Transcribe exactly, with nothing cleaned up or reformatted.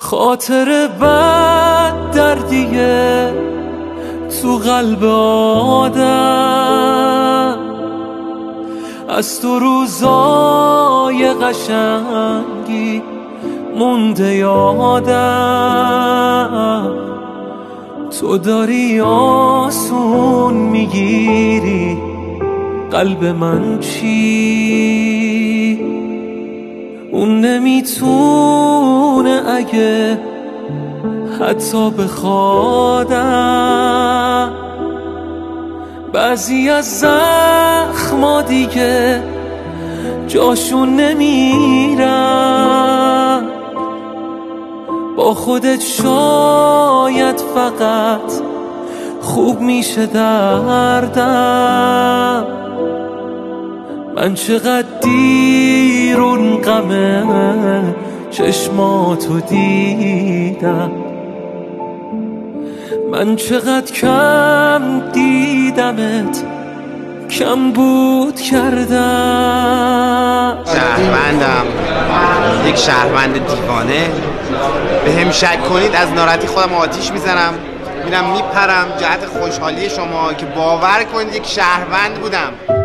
خاطر بد دردیه تو قلب آدم، از تو روزای قشنگی مونده یادم. تو داری آسون میگیری قلب من چی؟ اون نمیتونه اگه حتی بخوادم. بعضی از زخما دیگه جاشون نمیرن، با خودت شاید فقط خوب میشه دردم. من چقدر دیر اون غمه چشماتو دیدم، من چقدر کم دیدمت کم بود کردم. شهروندم، یک شهروند دیوانه. به هم شک کنید از ناراحتی خودم آتیش میزنم، میرم میپرم جهت خوشحالی شما که باور کنید یک شهروند بودم.